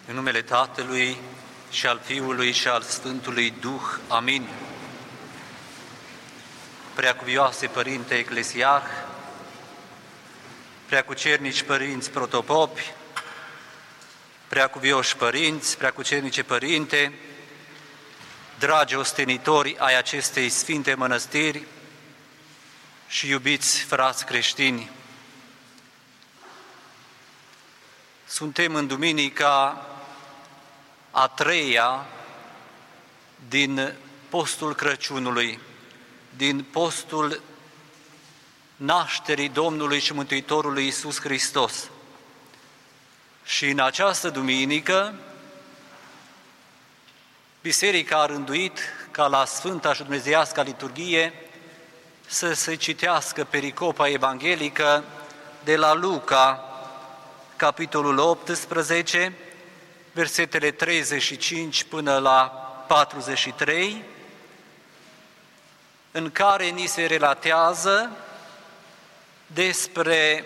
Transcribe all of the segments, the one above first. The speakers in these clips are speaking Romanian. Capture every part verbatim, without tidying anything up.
În numele Tatălui și al Fiului și al Sfântului Duh. Amin. Preacuvioase Părinte Eclesiarh, preacucernici părinți protopopi, preacuvioși părinți, preacucernice părinte, dragi ostenitori ai acestei sfinte mănăstiri și iubiți frați creștini, suntem în duminica a treia din postul Crăciunului, din postul nașterii Domnului și Mântuitorului Iisus Hristos. Și în această duminică, Biserica a rânduit ca la Sfânta și Dumnezeiasca Liturghie să se citească pericopa evanghelică de la Luca, capitolul optsprezece, versetele treizeci și cinci până la patruzeci și trei, în care ni se relatează despre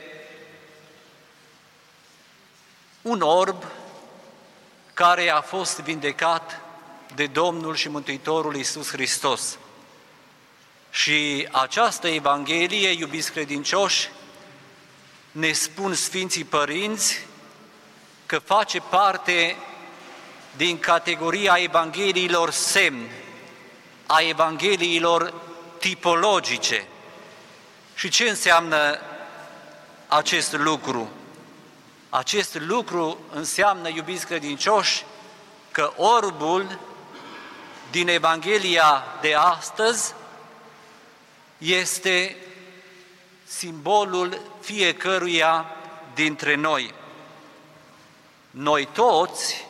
un orb care a fost vindecat de Domnul și Mântuitorul Iisus Hristos. Și această Evanghelie, iubiți credincioși, ne spun Sfinții Părinți că face parte din categoria Evangheliilor semn, a Evangheliilor tipologice. Și ce înseamnă acest lucru? Acest lucru înseamnă, iubiți credincioși, că orbul din Evanghelia de astăzi este simbolul fiecăruia dintre noi. Noi toți,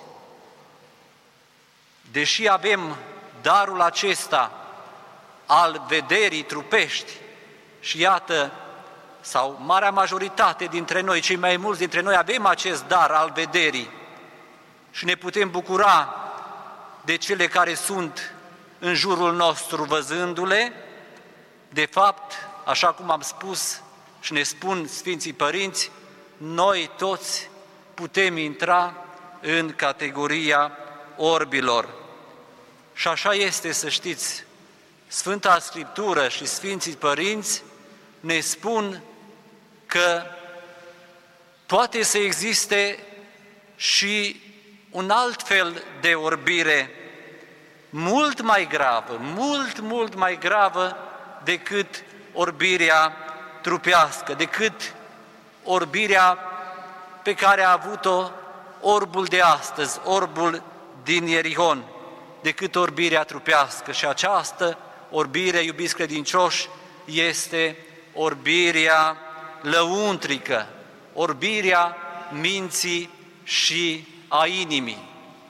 deși avem darul acesta al vederii trupești, și iată, sau marea majoritate dintre noi, cei mai mulți dintre noi, avem acest dar al vederii și ne putem bucura de cele care sunt în jurul nostru văzându-le. De fapt, așa cum am spus și ne spun Sfinții Părinți, noi toți putem intra în categoria orbilor. Și așa este, să știți, Sfânta Scriptură și Sfinții Părinți ne spun că poate să existe și un alt fel de orbire mult mai gravă, mult, mult mai gravă decât orbirea trupească, decât orbirea pe care a avut-o orbul de astăzi, orbul din Ierihon, decât orbirea trupească. Și această orbire, iubiți credincioși, este orbirea lăuntrică, orbirea minții și a inimii.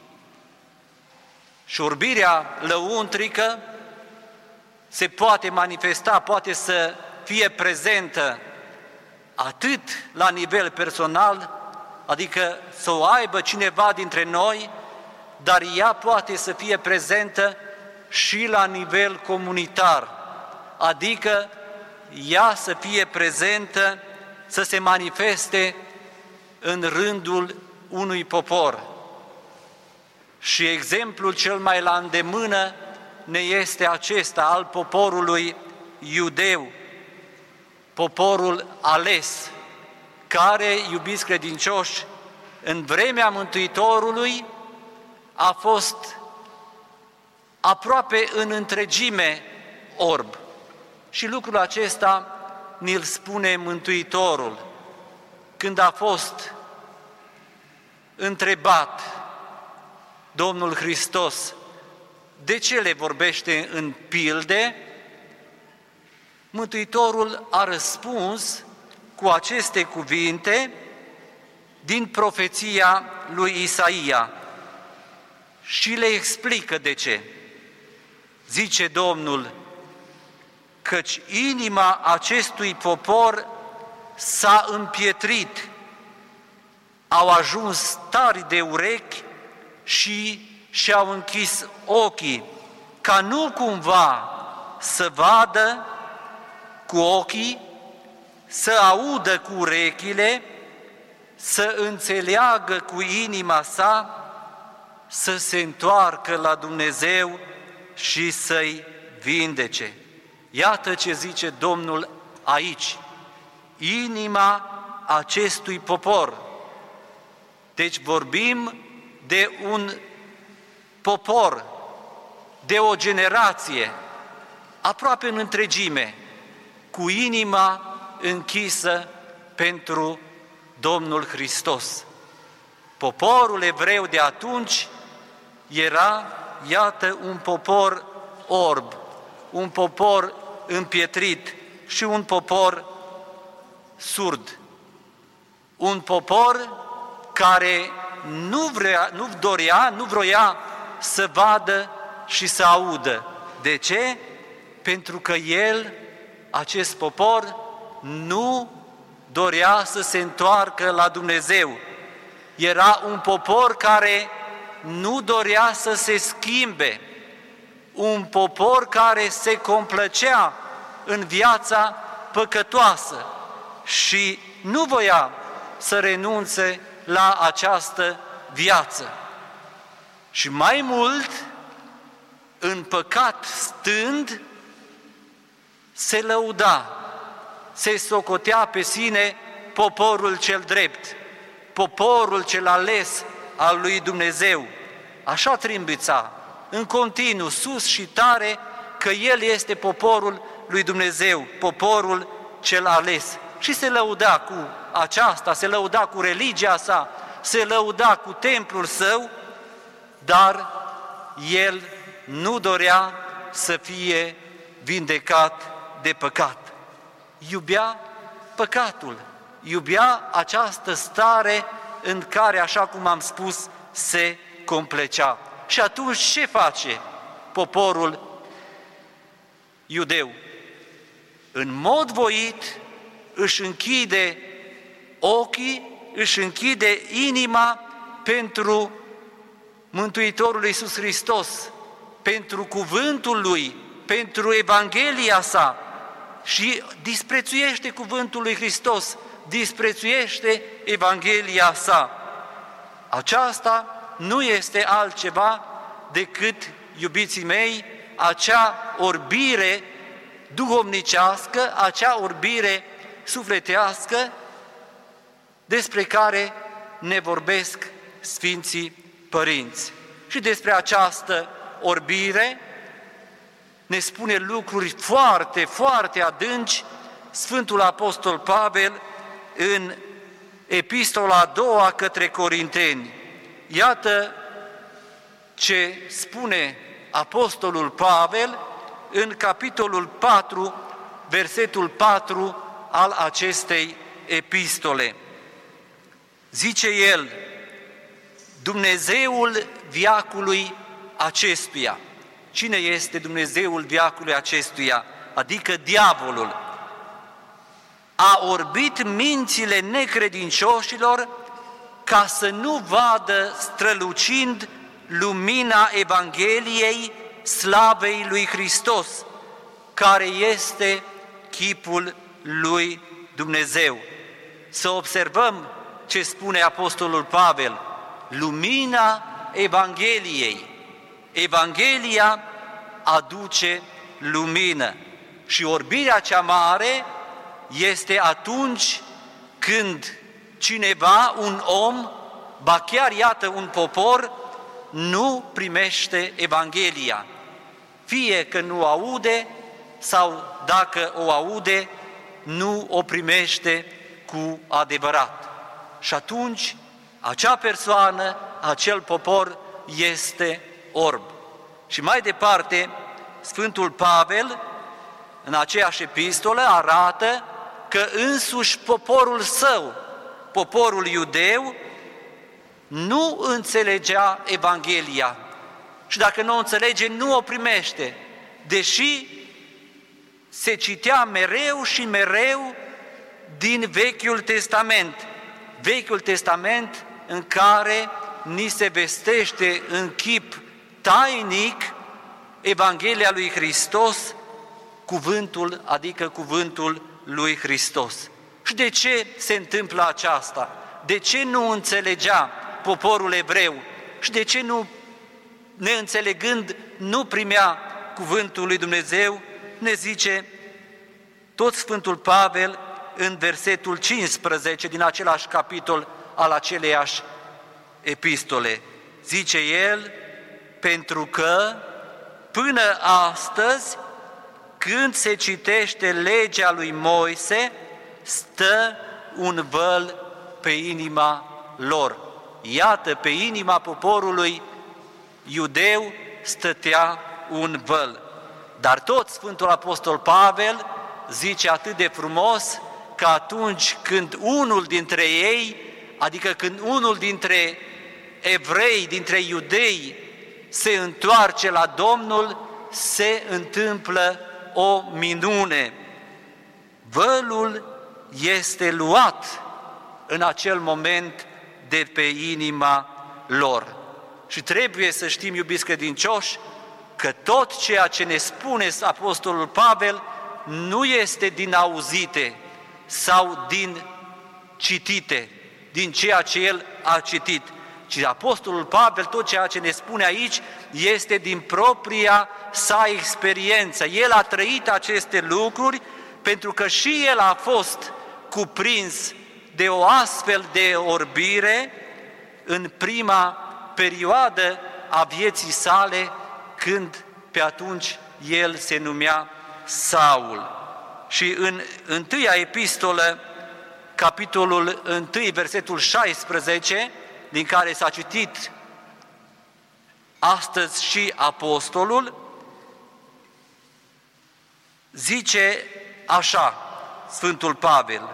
Și orbirea lăuntrică se poate manifesta, poate să fie prezentă atât la nivel personal, adică să o aibă cineva dintre noi, dar ea poate să fie prezentă și la nivel comunitar, adică ea să fie prezentă, să se manifeste în rândul unui popor. Și exemplul cel mai la îndemână ne este acesta al poporului iudeu, poporul ales, care, iubiți credincioși, în vremea Mântuitorului a fost aproape în întregime orb. Și lucrul acesta ni-l spune Mântuitorul când a fost întrebat Domnul Hristos de ce le vorbește în pilde. Mântuitorul a răspuns cu aceste cuvinte din profeția lui Isaia și le explică de ce. Zice Domnul, căci inima acestui popor s-a împietrit, au ajuns tari de urechi și și-au închis ochii, ca nu cumva să vadă cu ochii, să audă cu urechile, să înțeleagă cu inima sa să se întoarcă la Dumnezeu și să-i vindece. Iată ce zice Domnul aici, inima acestui popor. Deci vorbim de un popor, de o generație, aproape în întregime, cu inima închisă pentru Domnul Hristos. Poporul evreu de atunci era, iată, un popor orb, un popor împietrit și un popor surd. Un popor care nu, vrea, nu dorea, nu vroia să vadă și să audă. De ce? Pentru că el, acest popor, nu dorea să se întoarcă la Dumnezeu. Era un popor care nu dorea să se schimbe, un popor care se complăcea în viața păcătoasă și nu voia să renunțe la această viață. Și mai mult, în păcat stând, se lăuda, se socotea pe sine poporul cel drept, poporul cel ales al lui Dumnezeu. Așa trâmbița, în continuu, sus și tare, că El este poporul lui Dumnezeu, poporul cel ales. Și se lăuda cu aceasta, se lăuda cu religia sa, se lăuda cu templul său, dar el nu dorea să fie vindecat de păcat. Iubea păcatul, iubea această stare în care, așa cum am spus, se complecea. Și atunci ce face poporul iudeu? În mod voit își închide ochii, își închide inima pentru Mântuitorul Iisus Hristos, pentru cuvântul Lui, pentru Evanghelia sa și disprețuiește cuvântul lui Hristos, disprețuiește Evanghelia sa. Aceasta nu este altceva decât, iubiții mei, acea orbire duhovnicească, acea orbire sufletească despre care ne vorbesc Sfinții Părinți. Și despre această orbire ne spune lucruri foarte, foarte adânci Sfântul Apostol Pavel în Epistola a doua către Corinteni. Iată ce spune Apostolul Pavel în capitolul patru, versetul patru al acestei epistole. Zice el, Dumnezeul veacului acestuia. Cine este Dumnezeul veacului acestuia? Adică diavolul. A orbit mințile necredincioșilor ca să nu vadă strălucind lumina Evangheliei slavei lui Hristos, care este chipul lui Dumnezeu. Să observăm ce spune Apostolul Pavel, lumina Evangheliei. Evanghelia aduce lumină și orbirea cea mare este atunci când cineva, un om, ba chiar iată un popor, nu primește Evanghelia. Fie că nu aude sau dacă o aude, nu o primește cu adevărat. Și atunci acea persoană, acel popor este orb. Și mai departe, Sfântul Pavel, în aceeași epistolă, arată că însuși poporul său, poporul iudeu, nu înțelegea Evanghelia. Și dacă nu o înțelege, nu o primește, deși se citea mereu și mereu din Vechiul Testament. Vechiul Testament în care ni se vestește în chip tainic Evanghelia lui Hristos, cuvântul, adică cuvântul lui Hristos. Și de ce se întâmplă aceasta? De ce nu înțelegea poporul evreu? Și de ce nu neînțelegând, nu primea cuvântul lui Dumnezeu, ne zice tot Sfântul Pavel în versetul cincisprezece din același capitol al aceleiași epistole. Zice el, pentru că până astăzi, când se citește legea lui Moise, stă un văl pe inima lor. Iată, pe inima poporului iudeu stătea un văl. Dar tot Sfântul Apostol Pavel zice atât de frumos că atunci când unul dintre ei, adică când unul dintre evrei, dintre iudei, se întoarce la Domnul, se întâmplă o minune. Vălul este luat în acel moment de pe inima lor. Și trebuie să știm, iubiți credincioși, că tot ceea ce ne spune Apostolul Pavel nu este din auzite sau din citite, din ceea ce el a citit, ci Apostolul Pavel, tot ceea ce ne spune aici, este din propria sa experiență. El a trăit aceste lucruri pentru că și el a fost cuprins de o astfel de orbire în prima perioadă a vieții sale, când pe atunci el se numea Saul. Și în întâia epistolă, capitolul unu, versetul șaisprezece, din care s-a citit astăzi și apostolul, zice așa Sfântul Pavel: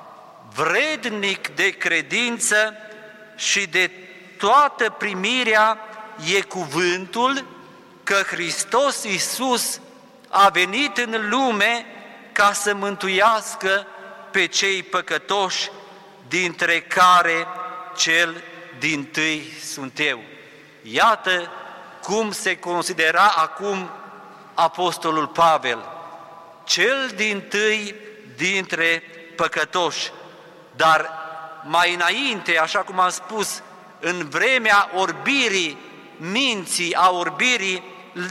vrednic de credință și de toată primirea e cuvântul că Hristos Iisus a venit în lume ca să mântuiască pe cei păcătoși, dintre care cel dintâi sunt eu. Iată cum se considera acum apostolul Pavel, cel dintâi dintre păcătoși. Dar mai înainte, așa cum am spus, în vremea orbirii minții, a orbirii,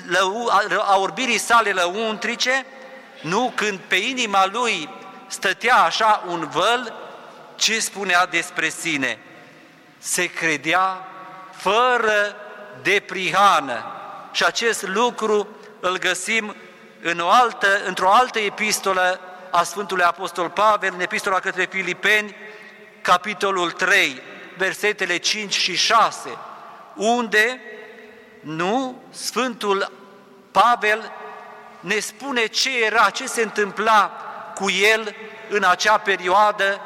a orbirii sale lăuntrice, nu, când pe inima lui stătea așa un văl, ce spunea despre sine? Se credea fără de prihană. Și acest lucru îl găsim în o altă, într-o altă epistolă a Sfântului Apostol Pavel, în epistola către Filipeni, capitolul trei, versetele cinci și șase, unde, nu, Sfântul Pavel ne spune ce era, ce se întâmpla cu el în acea perioadă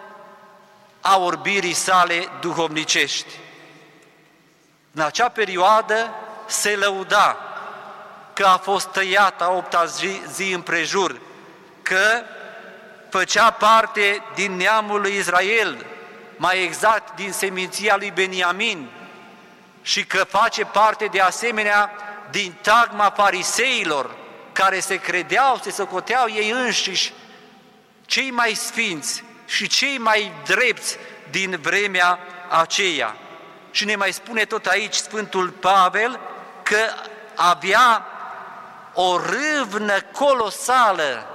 a orbirii sale duhovnicești. În acea perioadă se lăuda că a fost tăiat a opta zi, zi împrejur, că făcea parte din neamul lui Israel, mai exact din seminția lui Beniamin, și că face parte de asemenea din tagma fariseilor, care se credeau, se socoteau ei înșiși cei mai sfinți și cei mai drepți din vremea aceea. Și ne mai spune tot aici Sfântul Pavel că avea o râvnă colosală,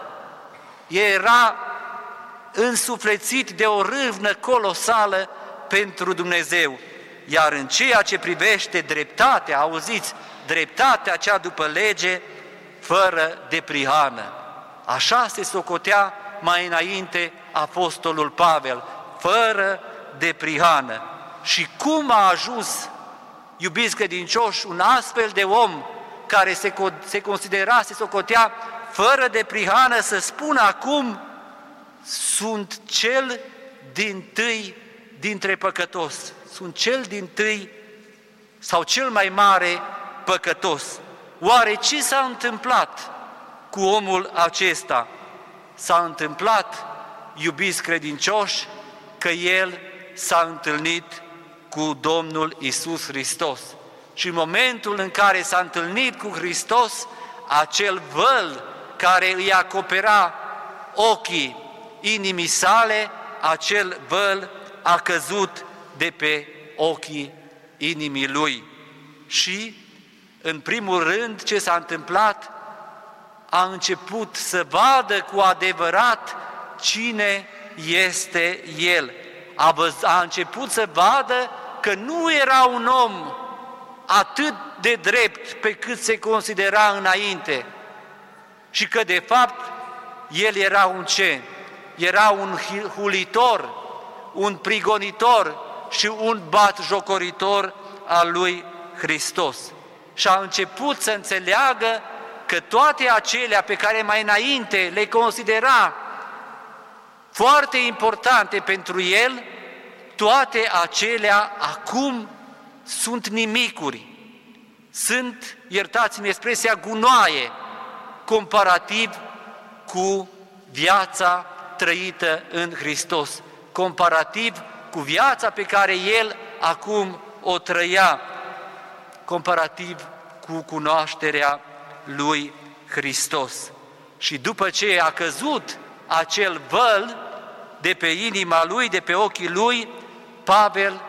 era însuflețit de o râvnă colosală pentru Dumnezeu. Iar în ceea ce privește dreptatea, auziți, dreptatea cea după lege, fără de prihană. Așa se socotea mai înainte apostolul Pavel, fără de prihană. Și cum a ajuns, iubiți credincioși, un astfel de om care se, se considera, se socotea fără de prihană, să spună acum: sunt cel dintâi dintre păcătoși, sunt cel dintâi sau cel mai mare păcătos. Oare ce s-a întâmplat cu omul acesta? S-a întâmplat, iubiți credincioși, că el s-a întâlnit cu Domnul Iisus Hristos. Și în momentul în care s-a întâlnit cu Hristos, acel văl care îi acopera ochii inimii sale, acel văl a căzut de pe ochii inimii lui. Și În primul rând, ce s-a întâmplat? A început să vadă cu adevărat cine este El. A, văz- a început să vadă că nu era un om atât de drept pe cât se considera înainte și că, de fapt, El era un ce? Era un hulitor, un prigonitor și un batjocoritor al lui Hristos. Și a început să înțeleagă că toate acelea pe care mai înainte le considera foarte importante pentru el, toate acelea acum sunt nimicuri, sunt, iertați-mi expresia, gunoaie, comparativ cu viața trăită în Hristos, comparativ cu viața pe care el acum o trăia, comparativ cu cunoașterea lui Hristos. Și după ce a căzut acel văl de pe inima lui, de pe ochii lui, Pavel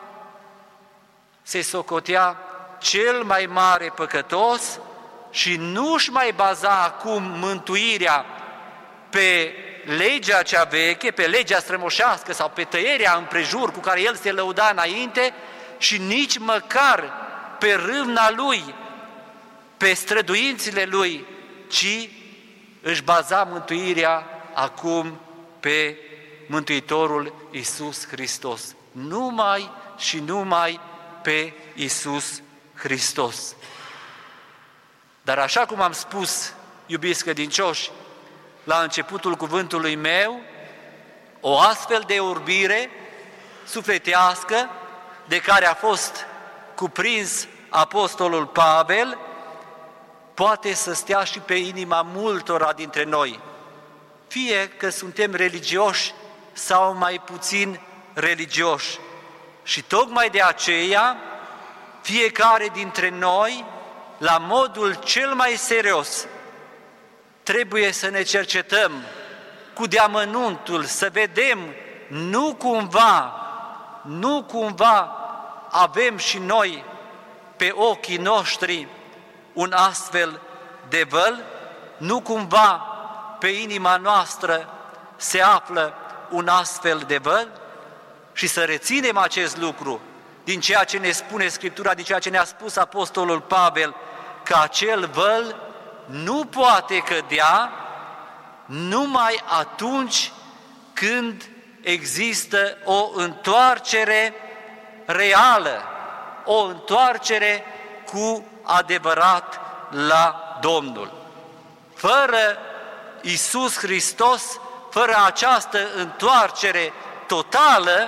se socotea cel mai mare păcătos și nu-și mai baza acum mântuirea pe legea cea veche, pe legea strămoșească sau pe tăierea împrejur cu care el se lăuda înainte și nici măcar pe râvna lui, pe străduințile lui, ci își baza mântuirea acum pe Mântuitorul Iisus Hristos. Numai și numai pe Iisus Hristos. Dar așa cum am spus, iubiți credincioși, la începutul cuvântului meu, o astfel de urbire sufletească de care a fost cuprins apostolul Pavel, poate să stea și pe inima multora dintre noi, fie că suntem religioși sau mai puțin religioși. Și tocmai de aceea, fiecare dintre noi, la modul cel mai serios, trebuie să ne cercetăm cu deamănuntul, să vedem, nu cumva, nu cumva avem și noi pe ochii noștri un astfel de văl, nu cumva pe inima noastră se află un astfel de văl, și să reținem acest lucru din ceea ce ne spune Scriptura, din ceea ce ne-a spus apostolul Pavel, că acel văl nu poate cădea numai atunci când există o întoarcere reală, o întoarcere cu adevărat la Domnul. Fără Iisus Hristos, fără această întoarcere totală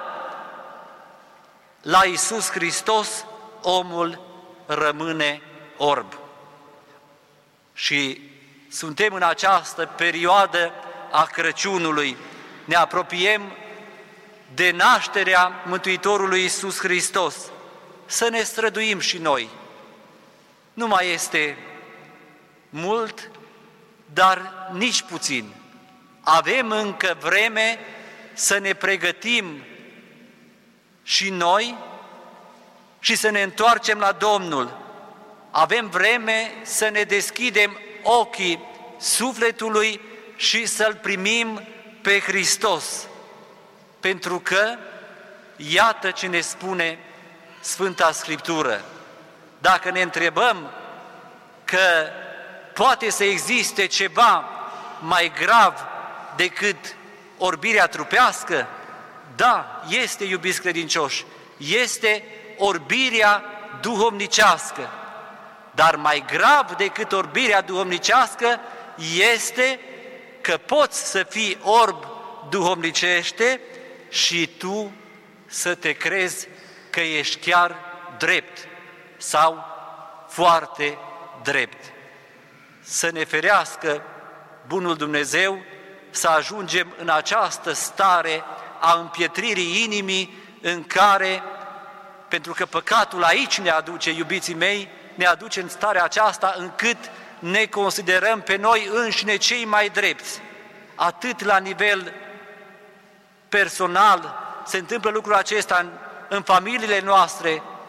la Iisus Hristos, omul rămâne orb. Și suntem în această perioadă a Crăciunului, ne apropiem de nașterea Mântuitorului Iisus Hristos. Să ne străduim și noi. Nu mai este mult, dar nici puțin. Avem încă vreme să ne pregătim și noi și să ne întoarcem la Domnul. Avem vreme să ne deschidem ochii sufletului și să-L primim pe Hristos. Pentru că, iată ce ne spune Sfânta Scriptură. Dacă ne întrebăm că poate să existe ceva mai grav decât orbirea trupească, da, este, iubiți credincioși, este orbirea duhovnicească. Dar mai grav decât orbirea duhovnicească este că poți să fii orb duhovnicește și tu să te crezi că ești chiar drept sau foarte drept. Să ne ferească bunul Dumnezeu să ajungem în această stare a împietririi inimii în care, pentru că păcatul aici ne aduce, iubiții mei, ne aduce în starea aceasta încât ne considerăm pe noi înșine cei mai drepți. Atât la nivel personal se întâmplă lucrul acesta în, în familiile noastre,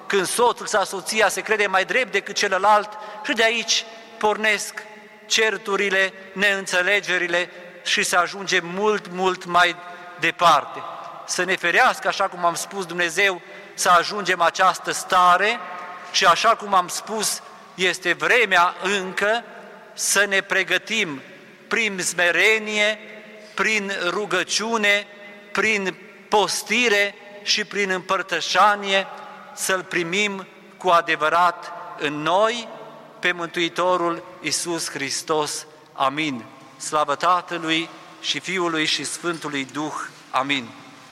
când soțul sau soția se crede mai drept decât celălalt și de aici pornesc certurile, neînțelegerile și se ajunge mult, mult mai departe. Să ne ferească, așa cum am spus Dumnezeu, să ajungem această stare și așa cum am spus, este vremea încă să ne pregătim prin smerenie, prin rugăciune, prin postire și prin împărtășanie, să-L primim cu adevărat în noi pe Mântuitorul Iisus Hristos. Amin. Slavă Tatălui și Fiului și Sfântului Duh. Amin.